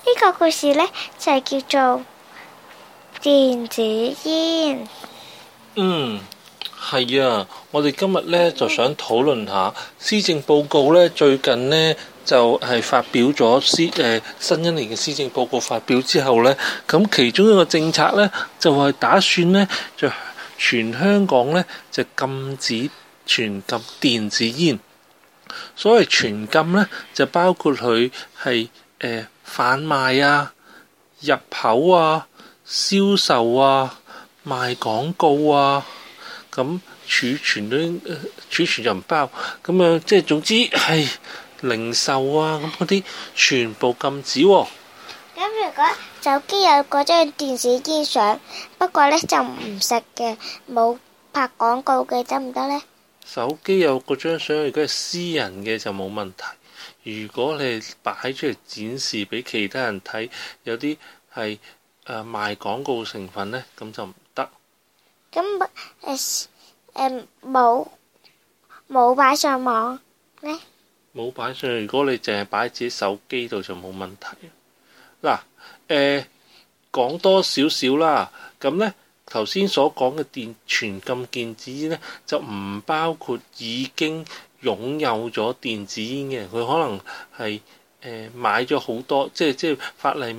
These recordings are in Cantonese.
個故事呢，就係叫做電子煙。 係啊，我哋今日呢就想討論下施政報告呢。最近呢就係發表咗新一年嘅施政報告發表之後呢，咁其中一個政策呢，就係打算呢，就全香港呢就全禁電子煙。所謂全禁呢，就包括佢係販賣啊、入口啊、銷售啊、賣廣告啊，咁儲存就唔包，咁樣即係總之係零售啊咁嗰啲全部禁止喎。 咁如果手機有嗰張電子煙相，不過呢就唔食嘅，冇拍廣告嘅，得唔得呢？ 手機有嗰張相，如果係私人嘅就冇問題。如果你擺出嚟展示俾其他人睇，有啲係賣廣告成分呢，咁就唔得。 咁冇擺上網呢？ 冇擺上去，如果你淨係擺喺自己手機度就冇問題。嗱，講多少少啦。咁呢頭先所講嘅全禁電子煙呢，就唔包括已經擁有咗電子煙嘅人，佢可能係買咗好多，即係法例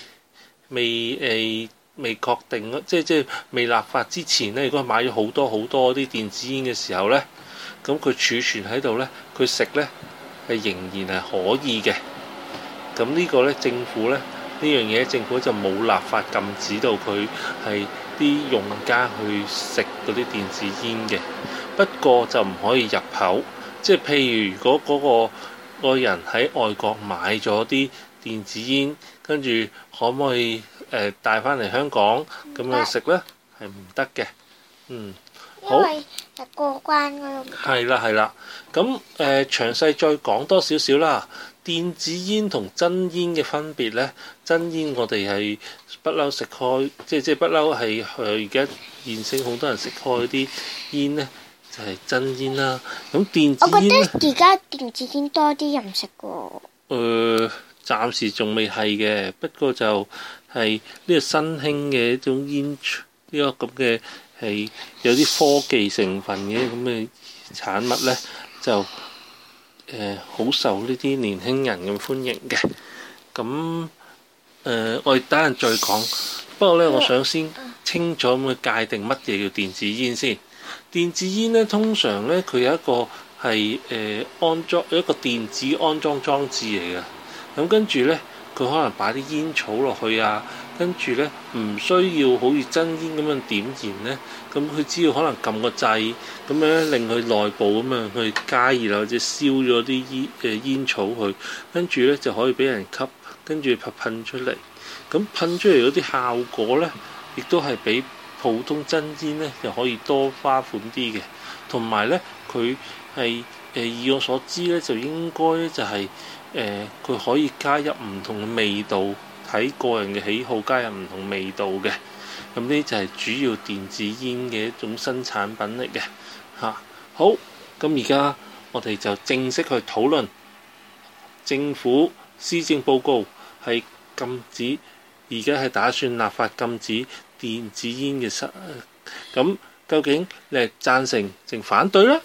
未確定，即係未立法之前呢，如果買咗好多啲電子煙嘅時候呢，咁佢儲存喺度呢，佢食呢係仍然係可以嘅。咁呢個呢，政府呢樣嘢，政府就冇立法禁止到佢係啲用家去食嗰啲電子煙嘅。不過就唔可以入口，即係譬如如果嗰個人喺外國買咗啲電子煙，跟住可唔可以帶翻嚟香港咁樣食呢？係唔得嘅。好。 因為係過關嗰度。 係啦。咁詳細再講多少少啦。電子煙同真煙嘅分別呢？真煙我哋係不嬲食開，即係不嬲係而家現成好多人食開啲煙呢，就係真煙啦。咁電子煙呢， 我覺得而家電子煙多啲人食喎。 暫時仲未係嘅，不過就係呢個新興嘅一種煙，呢個咁嘅係有啲科技成分嘅咁嘅產物呢，就好受呢啲年輕人咁歡迎嘅。咁我哋等陣再講。不過呢，我想先清楚咁去界定乜嘢叫電子煙先。電子煙呢，通常呢，佢有一個係安裝一個電子安裝裝置嚟嘅。咁跟住呢，佢可能擺啲煙草落去啊，跟住呢，唔需要好似真煙咁樣點燃呢。咁佢只要可能撳個掣，咁樣令佢內部咁樣去加熱或者燒咗啲煙草去，跟住呢就可以俾人吸，跟住噴出嚟。咁噴出嚟嗰啲效果呢，亦都係比普通真煙呢又可以多花款啲嘅。同埋呢，佢係以我所知呢，就應該就係佢可以加入唔同嘅味道，睇個人嘅喜好加入唔同味道嘅。咁呢就係主要電子煙嘅一種新產品嚟嘅嚇。好，咁而家我哋就正式去討論政府施政報告係禁止，而家係打算立法禁止電子煙嘅咁究竟你係贊成定反對呢？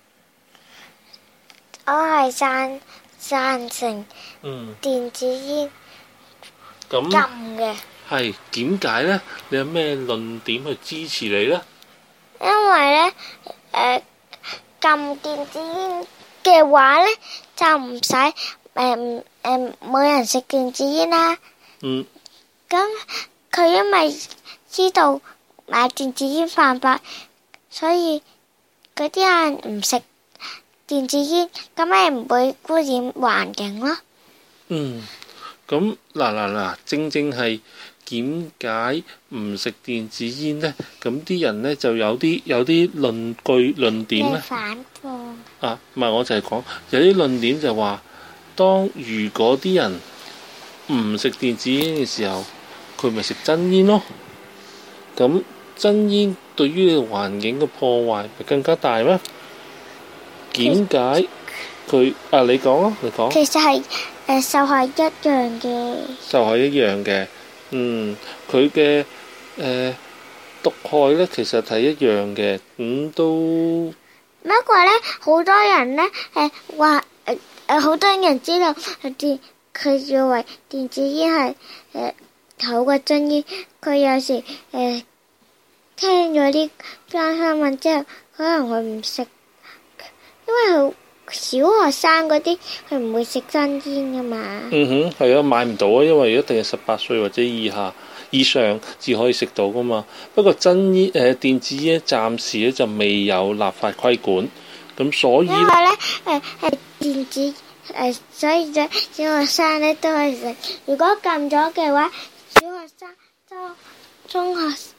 我係贊成電子煙禁嘅。 係點解呢？你有咩論點去支持你呢？ 因為呢，禁電子煙嘅話呢，就唔使冇人食電子煙啦。咁佢因為知道買電子煙犯法，所以嗰啲人唔食電子煙，咁咪唔會污染環境咯。 咁嗱，正係點解唔食電子煙呢？咁啲人呢就有啲論點呢。 反駁唔係，我就係講有啲論點就話，如果啲人唔食電子煙嘅時候，佢咪食真煙咯。咁真煙對於環境嘅破壞咪更加大咩？點解佢你講啊，你講。 其實係受害一樣嘅。 受害一樣嘅，佢嘅毒害咧，其實係一樣嘅，都。 不過咧，好多人咧話好多人知道佢以為電子煙係好過真煙，佢有時聽咗啲單新聞之後，可能佢唔食，因為佢小學生嗰啲佢唔會食真煙噶嘛。 係啊，買唔到啊，因為一定係18歲或者以上至可以食到噶嘛。不過真煙電子煙暫時咧就未有立法規管，咁所以因為咧電子所以咧小學生咧都可以食。如果禁咗嘅話，小學生中學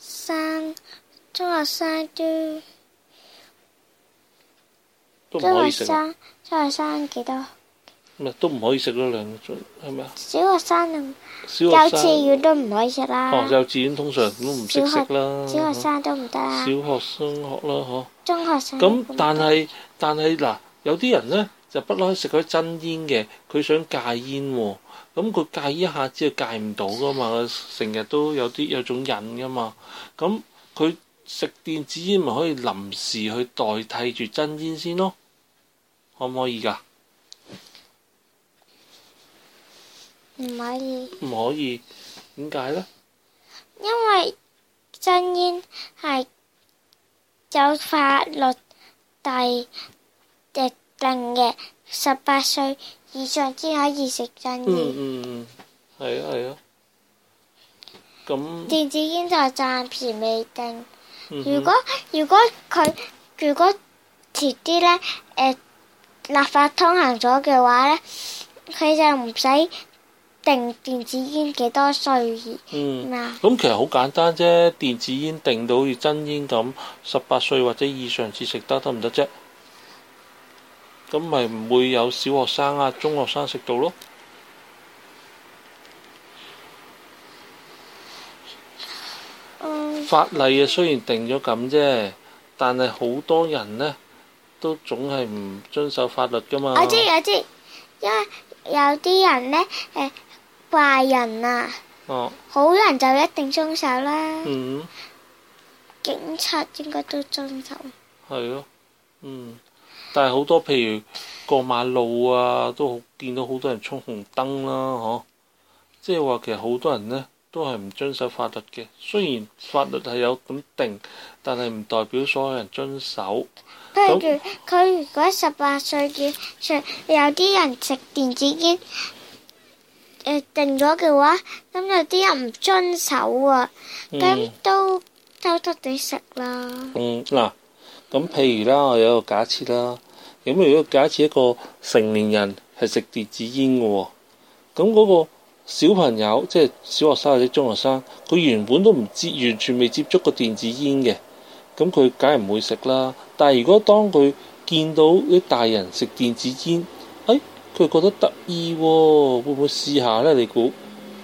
生都唔可以食。 中學生幾多？ 都唔可以食咯，兩種係咪啊？ 小學生幼稚園都唔可以食啦。 幼稚園通常都唔識食啦。 小學生都唔得啦。 小學生學啦， 中學生。 咁但係嗱，有啲人咧就不嬲食嗰啲真煙嘅，佢想戒煙喎。咁佢戒一下之後戒唔到噶嘛，成日都有種癮噶嘛。咁佢食電子煙咪可以臨時去代替住真煙先咯，可唔可以㗎？ 唔可以。 唔可以，點解咧？ 因為真煙係有法律定嘅，18歲以上先可以食真煙。 係啊。咁電子煙就暫時未定。如果遲啲咧立法通行咗嘅話咧，佢就唔使定電子煙幾多歲。 咁其實好簡單啫，電子煙定到好似真煙咁，18歲或者以上至食得唔得啫？咁咪唔會有小學生啊、中學生食到咯。法例啊，雖然定咗咁啫，但係好多人呢都總係唔遵守法律噶嘛。 我知，因為有啲人呢壞人啊，好人就一定遵守啦。警察應該都遵守。 係咯，但係好多譬如過馬路啊，都見到好多人衝紅燈啦，即係話其實好多人呢都係唔遵守法律嘅。雖然法律係有咁定，但係唔代表所有人遵守。 譬如佢如果18歲以上，有啲人食電子煙定咗嘅話，咁有啲人唔遵守啊，咁都偷偷地食啦。 嗱，咁譬如啦，我有一個假設啦。咁如果假設一個成年人係食電子煙嘅喎，咁嗰個小朋友即係小學生或者中學生，佢原本都唔知，完全未接觸過電子煙嘅，咁佢梗係唔會食啦。但係如果當佢見到啲大人食電子煙，佢覺得得意喎，會唔會試下呢？你估？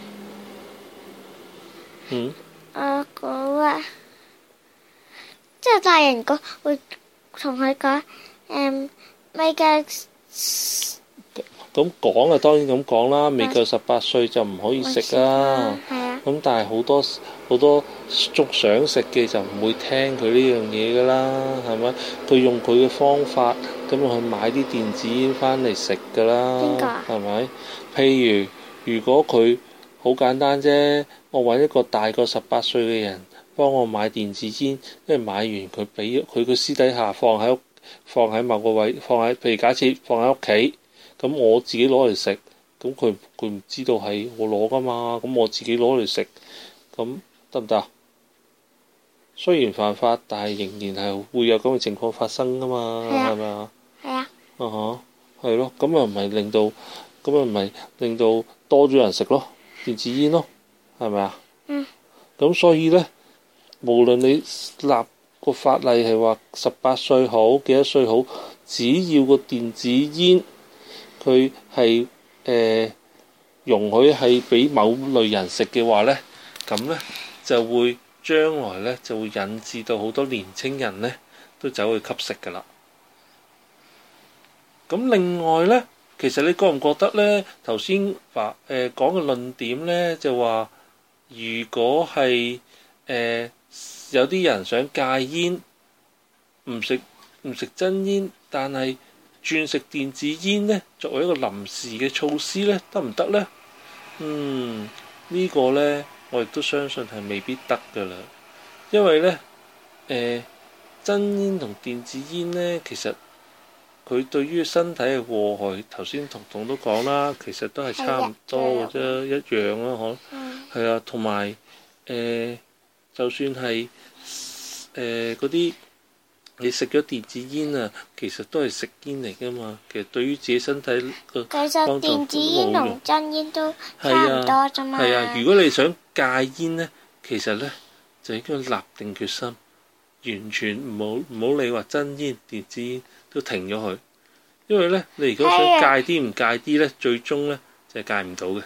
我估啊，即係大人會同佢講未夠。 咁講啊，當然咁講啦，未夠18歲就唔可以食啦。咁但係好多仲想食嘅就唔會聽佢呢樣嘢噶啦，係咪？佢用佢嘅方法咁去買啲電子煙翻嚟食噶啦，係咪？譬如果佢好簡單啫，我揾一個大過18歲嘅人幫我買電子煙，因為買完佢俾佢私底下放喺某個位，譬如假設放喺屋企。咁我自己攞嚟食，咁佢唔知道係我攞噶嘛，咁我自己攞嚟食，咁得唔得啊？雖然犯法，但係仍然係會有咁嘅情況發生噶嘛，係咪啊？ 係啊。 係咯，咁又唔係令到多咗人食咯，電子煙咯，係咪啊？咁所以呢，無論你立個法例係話18歲好，幾多歲好，只要個電子煙佢係容許係俾某類人食嘅話呢，咁呢就會將來呢就會引致到好多年青人呢都走去吸食㗎啦。 咁另外咧，其實你覺唔覺得咧？頭先話講嘅論點咧，就話如果係有啲人想戒煙，唔食真煙，但係轉食電子煙咧，作為一個臨時嘅措施咧，得唔得咧？呢個咧，我亦都相信係未必得㗎啦，因為咧真煙同電子煙咧，其實佢對於身體嘅禍害，頭先彤彤都講啦，其實都係差唔多嘅啫，一樣啦，係啊，同埋就算係嗰啲你食咗電子煙啊，其實都係食煙嚟㗎嘛。其實對於自己身體個幫助都冇用。其實電子煙同真煙都差唔多啫嘛。係啊，如果你想戒煙咧，其實咧就應該立定決心，完全唔好理話真煙、電子煙都停咗佢。因為咧，你如果想戒啲唔戒啲咧，最終咧就係戒唔到嘅。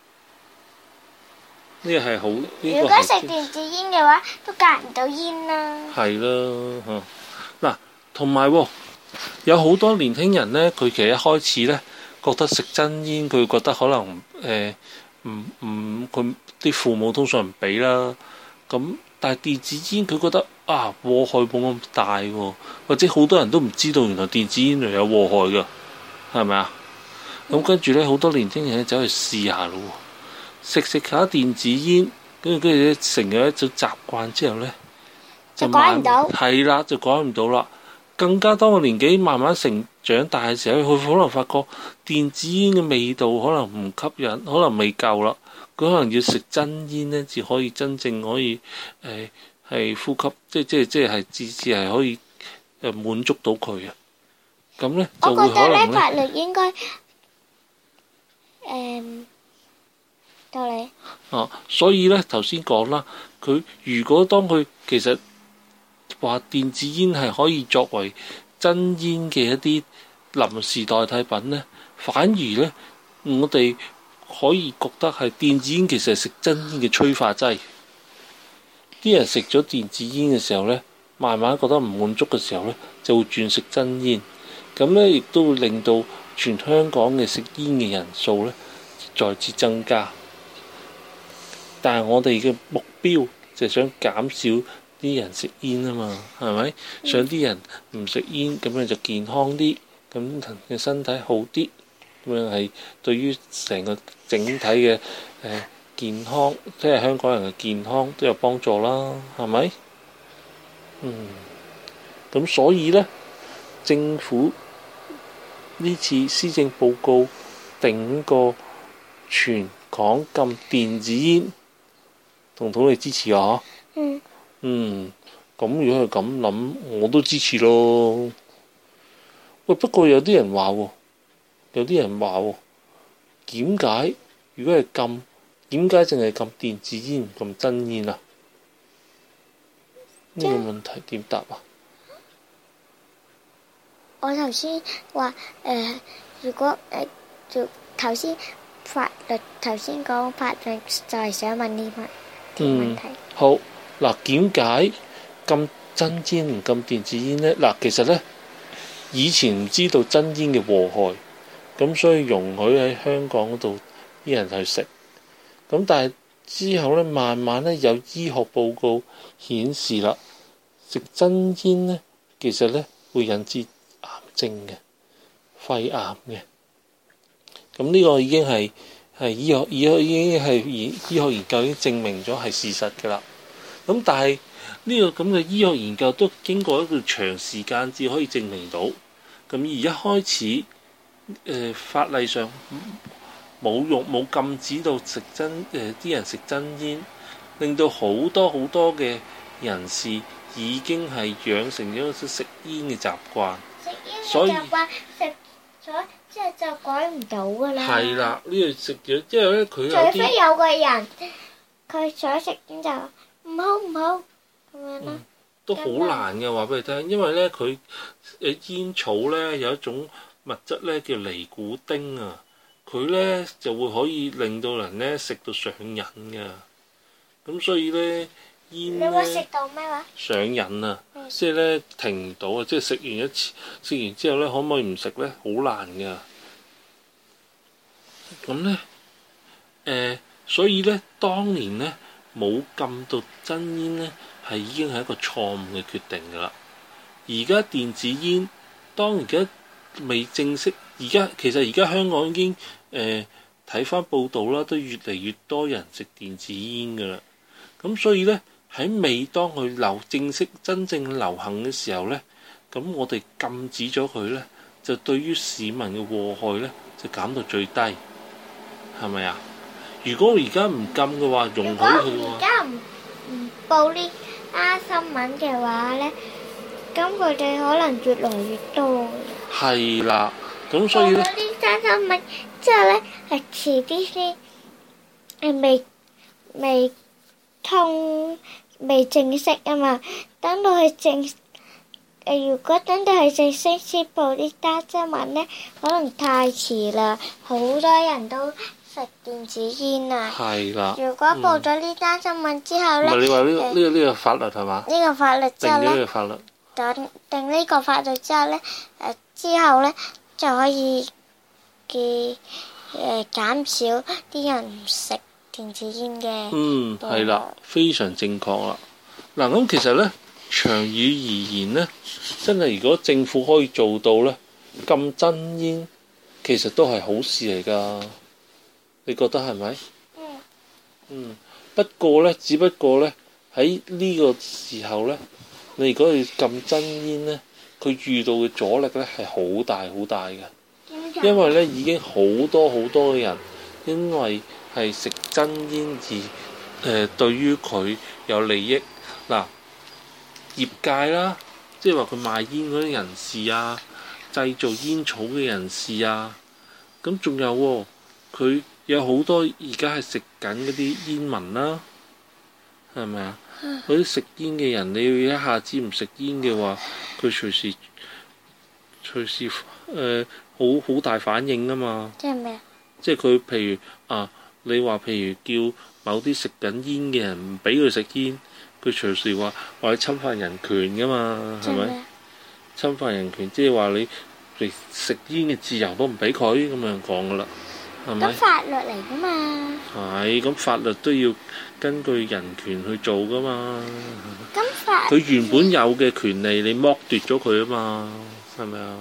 呢個係好。如果食電子煙嘅話，都戒唔到煙啦。係啦，嗱，同埋有好多年輕人咧，佢其實一開始咧覺得食真煙，佢覺得可能佢啲父母通常唔俾啦。咁但係電子煙佢覺得禍害冇咁大喎，或者好多人都唔知道原來電子煙有禍害㗎，係咪啊？咁跟住咧，好多年輕人咧走去試下咯，食下電子煙，跟住咧成咗一種習慣之後咧，就改唔到。係啦，就改唔到啦。更加當個年紀慢慢長大嘅時候，佢可能發覺電子煙嘅味道可能唔吸引，可能未夠啦。佢可能要食真煙咧，至可以真正可以係呼吸，即係至係可以滿足到佢啊。咁咧就會可能咧。我覺得咧法律應該到你。所以咧頭先講啦，佢如果當佢其實話電子煙係可以作為真煙嘅一啲臨時代替品咧，反而咧我哋可以覺得係電子煙其實係食真煙嘅催化劑。啲人食咗電子煙嘅時候咧，慢慢覺得唔滿足嘅時候咧，就會轉食真煙。咁咧亦都會令到全香港嘅食煙嘅人數咧再次增加。但係我哋嘅目標就係想減少啲人食煙啊嘛，係咪？想啲人唔食煙，咁樣就健康啲，咁嘅身體好啲，咁樣係對於成個整體嘅健康，即係香港人嘅健康都有幫助啦，係咪？咁所以呢，政府呢次施政報告定個全港禁電子煙，彤彤你支持啊？咁如果係咁諗，我都支持咯。喂，不過有啲人話點解如果係禁，點解淨係禁電子煙唔禁真煙啊？呢個問題點答啊？ 我頭先話如果頭先講法律就係想問呢個問題。 好。嗱，點解禁真煙唔禁電子煙呢？嗱，其實呢，以前唔知道真煙嘅禍害，咁所以容許喺香港嗰度啲人去食。咁但係之後呢，慢慢呢有醫學報告顯示啦，食真煙呢，其實呢會引致癌症嘅，肺癌嘅。咁呢個已經係醫學研究已經證明咗係事實㗎啦。咁但係呢個咁嘅醫學研究都經過一段長時間至可以證明到。咁而一開始法例上冇禁止到食啲人食真煙，令到好多嘅人士已經係養成咗食煙嘅習慣。所以食咗之後就改唔到㗎啦。係啦，呢個食咗之後咧，佢除非有個人佢想食煙就唔好咁樣啦。都好難嘅，話俾你聽，因為咧佢煙草咧有一種物質咧叫尼古丁啊，佢咧就會可以令到人咧食到上癮㗎。咁所以咧煙你會食到咩話？ 上癮啊！即係咧停唔到啊！即係食完一次，食完之後咧，可唔可以唔食咧？好難㗎。咁咧所以咧，當年咧冇禁到真煙咧，係已經係一個錯誤嘅決定㗎啦。而家電子煙，當而家未正式，其實而家香港已經睇翻報道啦，都越嚟越多人食電子煙㗎啦。咁所以咧，喺未當佢正式真正流行嘅時候咧，咁我哋禁止咗佢咧，就對於市民嘅禍害咧就減到最低，係咪啊？如果而家唔禁嘅話，容許佢喎。 而家唔報呢單新聞嘅話咧，咁佢哋可能越來越多。 係啦，咁所以咧， 報咗呢單新聞之後咧，係遲啲先未正式啊嘛，等到佢如果等到佢正式宣佈呢單新聞咧，可能太遲啦，好多人都食電子煙啊。 係啦。 如果報咗呢單新聞之後咧， 唔係你話呢個法律係嘛？ 呢個法律之後咧， 定咗呢個法律。 定呢個法律之後咧，之後咧就可以減少啲人唔食電子煙嘅。 係啦，非常正確啦。嗱，咁其實咧，長遠而言咧，真係如果政府可以做到咧，禁真煙，其實都係好事嚟㗎。你覺得係咪？不過咧，只不過咧，喺呢個時候咧，你如果要禁真煙咧，佢遇到嘅阻力咧係好大好大嘅。因為咧已經好多嘅人，因為係食真煙而對於佢有利益。嗱，業界啦，即係話佢賣煙嗰啲人士啊，製造煙草嘅人士啊，咁仲有喎，佢有好多而家係食緊嗰啲煙民啦，係咪啊？嗰啲食煙嘅人，你要一下子唔食煙嘅話，佢隨時好大反應啊嘛！ 即係咩啊？ 即係佢譬如你話譬如叫某啲食緊煙嘅人唔俾佢食煙，佢隨時話你侵犯人權噶嘛，係咪？侵犯人權即係話你食煙嘅自由都唔俾佢咁樣講噶啦，係咪？ 咁法律嚟噶嘛？ 係，咁法律都要根據人權去做噶嘛。佢原本有嘅權利，你剝奪咗佢啊嘛，係咪啊？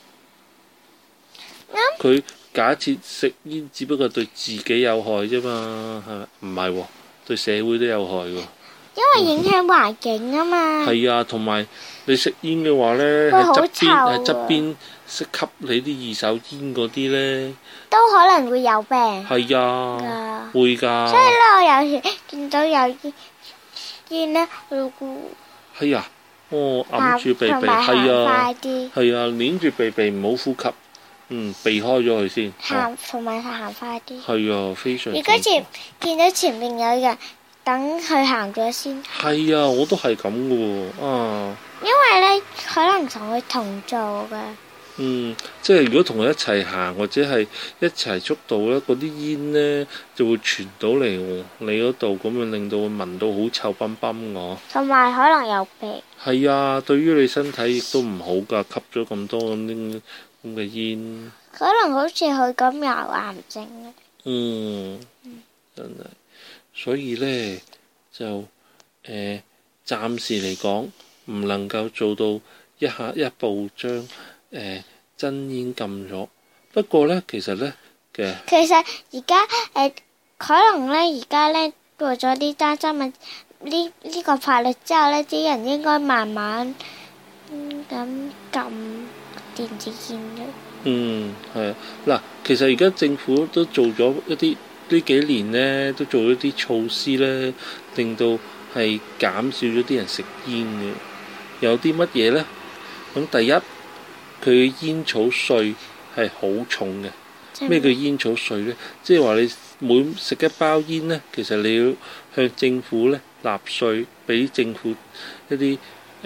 佢假設食煙只不過對自己有害啫嘛，係咪？唔係喎，對社會都有害喎。 因為影響環境啊嘛。 係啊，同埋你食煙嘅話咧，喺側邊吸你啲二手煙嗰啲咧， 都可能會有病。 係啊，會㗎。 所以咧，我有時見到有煙咧， 係啊，揞住鼻鼻，係啊，捏住鼻鼻唔好呼吸。避開咗佢先。 同埋行快啲。 係啊，非常。 如果見到前面有人，等佢行咗先。 係啊，我都係咁嘅喎， 因為咧，可能同佢同做嘅。 即係如果同佢一齊行或者係一齊速度咧，嗰啲煙咧就會傳到嚟你嗰度，咁樣令到佢聞到好臭崩崩我。 同埋可能有病。 係啊，對於你身體亦都唔好㗎，吸咗咁多咁嘅煙。 可能好似佢咁有癌症咧。 真係，所以咧就暫時嚟講唔能夠做到一步將真煙禁咗。不過咧，其實而家可能咧，而家咧過咗呢單新聞呢個法律之後咧，啲人應該慢慢咁禁電子煙嘅。 係啊，嗱，其實而家政府都做咗一啲呢幾年咧，都做咗啲措施咧，令到係減少咗啲人食煙嘅。有啲乜嘢咧？咁第一，佢煙草稅係好重嘅。咩叫煙草稅咧？即係話你每食一包煙咧，其實你要向政府咧納稅，俾政府一啲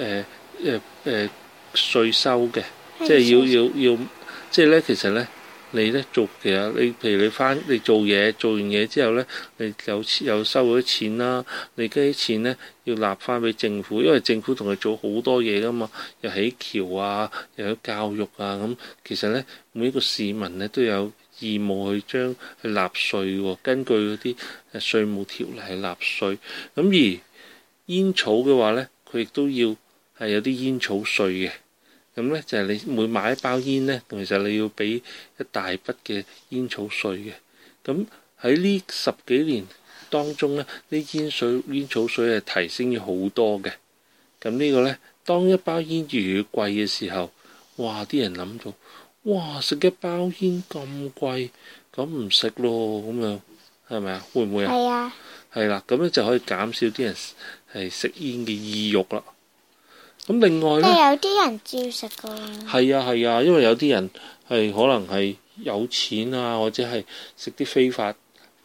稅收嘅，即係要即係咧，其實咧， 你咧做其實你譬如你做嘢，做完嘢之後咧，你有收咗啲錢啦，你嗰啲錢咧要納翻俾政府，因為政府同你做好多嘢噶嘛，又起橋啊，又有教育啊，咁其實咧每一個市民咧都有義務去納稅喎，根據嗰啲稅務條例去納稅。咁而煙草嘅話咧，佢亦都要係有啲煙草稅嘅。咁咧就係你每買一包煙咧，其實你要俾一大筆嘅煙草稅嘅。咁喺呢10幾年當中咧，啲煙草稅係提升咗好多嘅。咁呢個咧，當一包煙越嚟越貴嘅時候，哇！啲人諗到，哇！食一包煙咁貴，咁唔食咯，咁樣係咪啊？會唔會啊？ 係啊。 係啦，咁咧就可以減少啲人係食煙嘅意欲啦。咁另外咧， 有啲人照食噶。 係啊，因為有啲人係可能係有錢啊，或者係食啲非法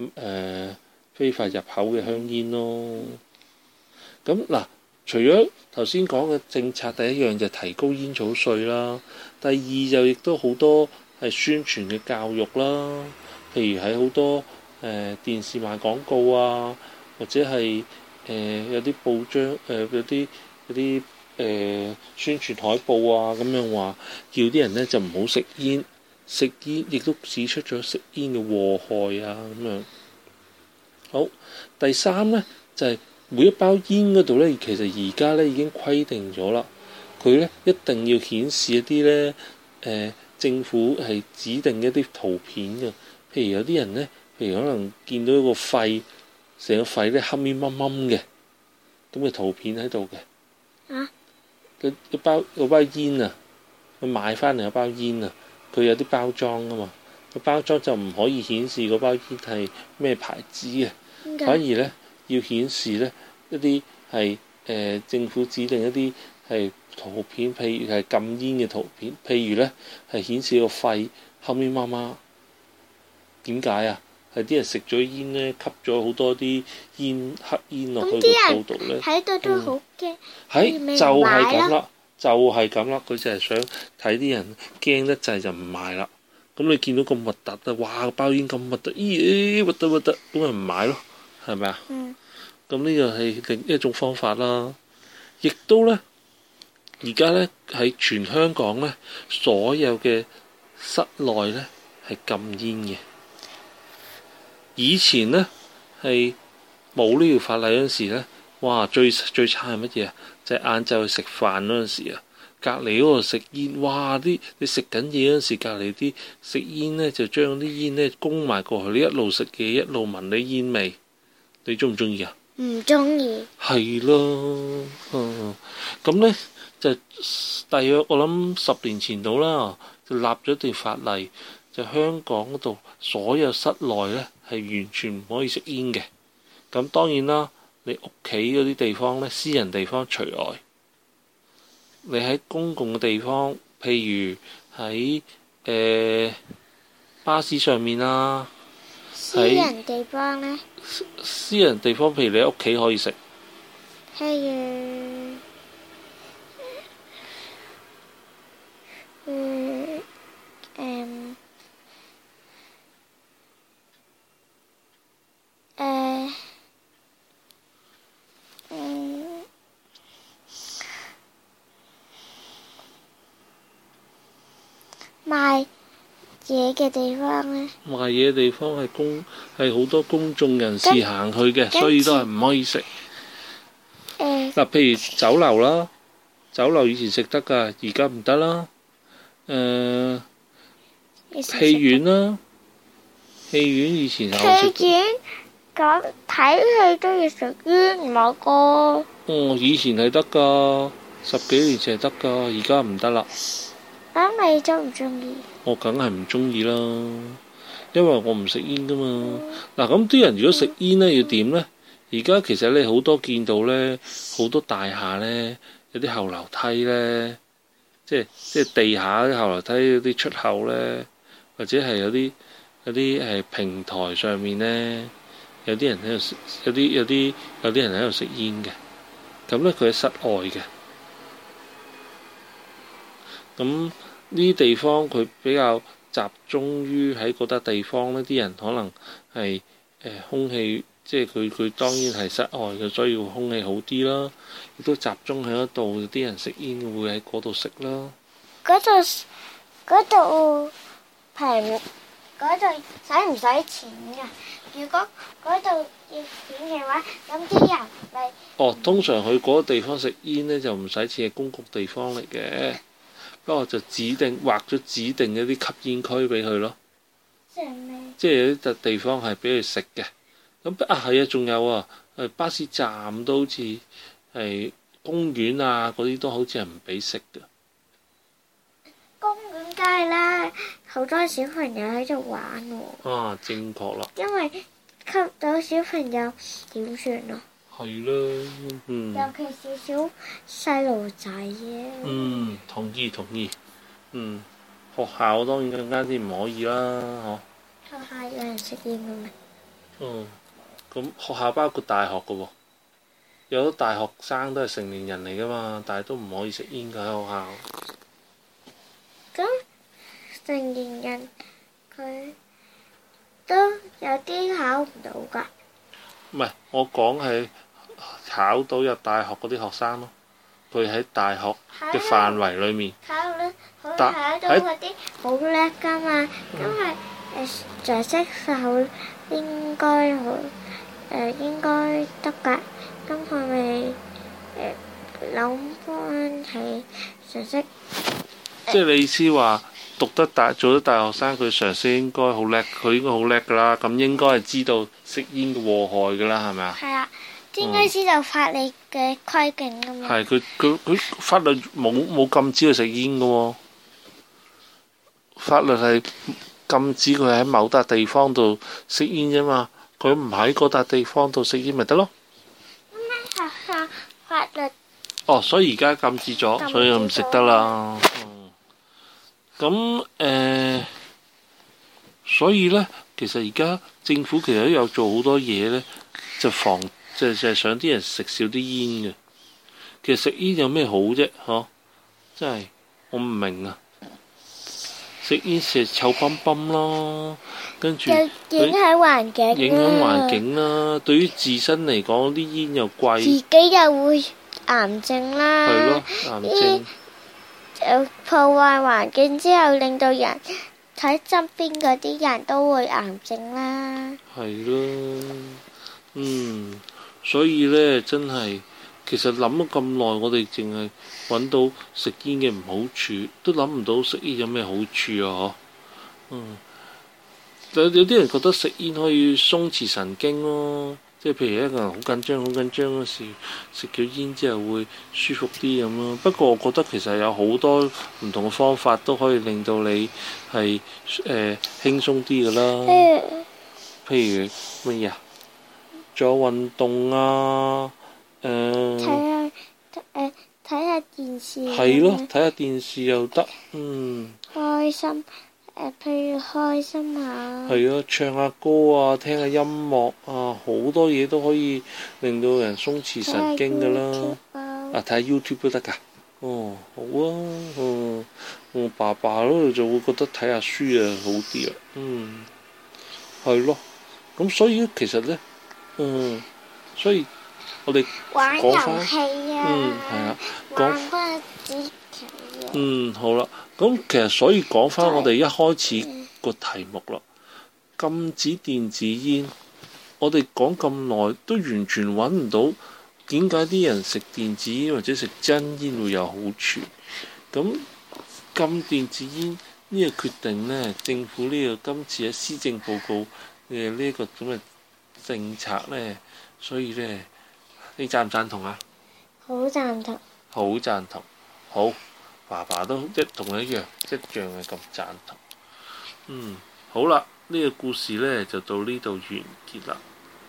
入口嘅香煙咯。咁嗱，除咗頭先講嘅政策，第一樣就提高煙草稅啦，第二就亦都好多係宣傳嘅教育啦，譬如喺好多電視賣廣告啊，或者係有啲報章有啲宣傳海報啊，咁樣話叫啲人咧就唔好食煙，食煙亦都指出咗食煙嘅禍害啊，咁樣。好，第三咧就係每一包煙嗰度咧，其實而家咧已經規定咗啦，佢咧一定要顯示一啲咧政府係指定一啲圖片嘅，譬如有啲人咧，譬如可能見到一個肺，成個肺咧黑咪掹掹嘅咁嘅圖片喺度嘅。啊？嗰包煙啊，佢買翻嚟嗰包煙啊，佢有啲包裝啊嘛，個包裝就唔可以顯示嗰包煙係咩牌子嘅，反而咧要顯示咧一啲係政府指定一啲係圖片，譬如係禁煙嘅圖片，譬如咧係顯示個肺黑咪媽媽。點解啊？係啲人食咗煙咧，吸咗好多啲黑煙落去個肚度咧， 喺度都好驚。 就係咁啦，佢就係想睇啲人驚得滯就唔買啦。咁你見到咁核突啊，哇！包煙咁核突，咦核突，咁咪唔買咯，係咪啊？咁呢個係另一種方法啦。亦都咧，而家咧喺全香港咧，所有嘅室內咧係禁煙嘅。以前呢，係冇呢條法例嗰陣時咧，哇！最慘係乜嘢啊？就係晏晝去食飯嗰陣時啊，隔離嗰度食煙，哇！你食緊嘢嗰陣時，隔離啲食煙咧就將啲煙咧供埋過去，你一路食嘢一路聞啲煙味，你中唔中意啊？ 唔中意。係咯，咁咧就大約我諗10年前到啦，就立咗條法例，就香港嗰度所有室內咧係完全唔可以食煙嘅。咁當然啦，你屋企嗰啲地方咧，私人地方除外。你喺公共嘅地方，譬如喺巴士上面啦， 私人地方咧？ 私人地方，譬如你喺屋企可以食。 譬如賣嘢嘅地方咧？ 賣嘢嘅地方係好多公眾人士行去嘅，所以都係唔可以食。嗱，譬如酒樓啦，酒樓以前食得㗎，而家唔得啦。戲院啦，戲院以前戲院咁睇戲都要食煙，唔好過。 以前係得㗎，10幾年前係得㗎，而家唔得啦。 咁你中唔中意？ 我梗係唔中意啦，因為我唔食煙㗎嘛。嗱，咁啲人如果食煙咧，要點咧？而家其實你好多見到咧，好多大廈咧有啲後樓梯咧，即係地下啲後樓梯嗰啲出口咧，或者係有啲係平台上面咧，有啲人喺度食，有啲人喺度食煙嘅。咁咧佢喺室外嘅。咁呢啲地方佢比較集中於喺嗰笪地方呢啲人可能係空氣，即係佢當然係室外嘅，所以空氣好啲啦。亦都集中喺嗰度，啲人食煙會喺嗰度食啦。 嗰度平，嗰度使唔使錢㗎？如果嗰度要錢嘅話，咁啲人咪通常去嗰個地方食煙呢，就唔使錢，係公共地方嚟嘅。不過就劃咗指定一啲吸煙區俾佢咯。即係有啲地方係俾佢食嘅。咁係啊，仲有啊，巴士站都好似係公園啊，嗰啲都好似係唔俾食嘅。 公園梗係啦，好多小朋友喺度玩喎。 正確啦。 因為吸到小朋友點算啊？ 係啦， 尤其是細路仔嘅。 同意。學校當然更加之唔可以啦， 學校有人食煙嘅咩？ 咁學校包括大學嘅喎，有啲大學生都係成年人嚟噶嘛，但係都唔可以食煙㗎喺學校。 咁成年人佢都有啲考唔到㗎。 唔係，我講係考到入大學嗰啲學生咯，佢喺大學嘅範圍裡面。 考到嗰啲好叻㗎嘛，因為在職考應該得㗎，咁佢咪諗翻起常識。 即係你意思話做得大學生，佢常識應該好叻，佢應該好叻㗎啦，咁應該係知道食煙嘅禍害㗎啦，係咪啊？ 係啊，應該知道法例嘅規定㗎嘛。 係佢法律冇禁止佢食煙㗎喎，法律係禁止佢喺某笪地方度食煙啫嘛，佢唔喺嗰笪地方度食煙咪得咯。 學校法律。 所以而家禁止咗，所以唔食得啦。咁所以呢，其實而家政府其實都有做好多嘢呢，就係想啲人食少啲煙嘅。其實食煙有咩好啫？真係我唔明啊！食煙成日臭崩崩咯，跟住影響環境啦。對於自身嚟講，啲煙又貴， 自己又會癌症啦。 係咯，癌症。 破壞環境之後，令到人喺側邊嗰啲人都會癌症啦。 係咯，所以呢，真係其實諗咗咁耐，我哋淨係揾到食煙嘅唔好處，都諗唔到食煙有咩好處啊！有啲人覺得食煙可以鬆弛神經咯。即係譬如一個人好緊張嗰時，食咗煙之後會舒服啲咁咯。不過我覺得其實有好多唔同嘅方法都可以令到你係輕鬆啲㗎啦。譬如乜嘢啊？做運動啊， 睇下電視。 係咯，睇下電視又得， 開心。譬如開心下。 係啊，唱下歌啊，聽下音樂啊，好多嘢都可以令到人鬆弛神經㗎啦。睇下 YouTube 都得㗎。好啊。我爸爸嗰度就會覺得睇下書啊好啲啊。係咯。咁所以其實呢，所以我哋玩遊戲啊。 係啊。 玩翻好啦。咁其實所以講翻我哋一開始個題目咯，禁止電子煙。我哋講咁耐都完全揾唔到點解啲人食電子煙或者食真煙會有好處。咁禁電子煙呢個決定呢，政府呢個今次喺施政報告嘅呢個咁嘅政策呢，所以呢，你贊唔贊同啊？ 好贊同。 好贊同。好。爸爸都同佢一樣係咁贊同。好啦，呢個故事呢就到呢度完結啦。